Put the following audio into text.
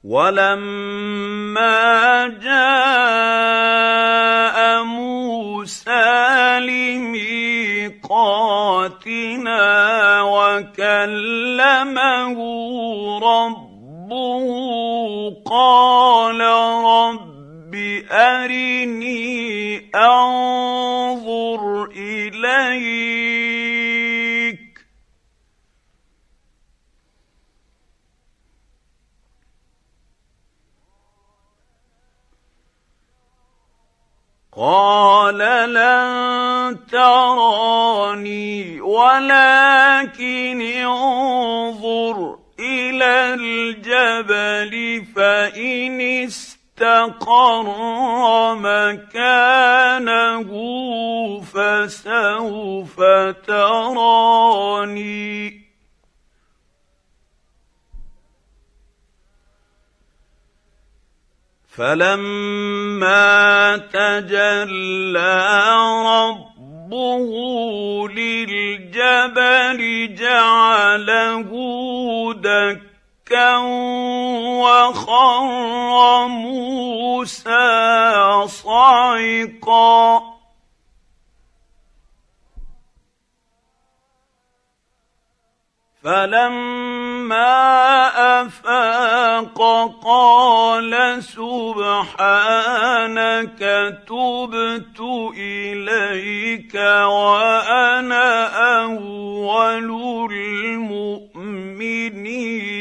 وَلَمَّا جَاءَ مُوسَىٰ لِمِيقَاتِنَا وَكَلَّمَهُ رَبُّهُ قَالَ رَبِّ أَرِنِي أَنظُرْ إِلَيْكَ ۚ قَالَ لَن تَرَانِي وَلَٰكِنِ انظُرْ إِلَى الْجَبَلِ فَإِنِ اسْتَقَرَّ مَكَانَهُ فَسَوْفَ تَرَانِي ۚ فَلَمَّا تَجَلَّىٰ رَبُّهُ لِلْجَبَلِ جَعَلَهُ دَكًّا وَخَرَّ مُوسَىٰ صَعِقًا ۚ فَلَمَّا أَفَاقَ قَالَ سُبْحَانَكَ تُبْتُ إِلَيْكَ وَأَنَا أَوَّلُ الْمُؤْمِنِينَ.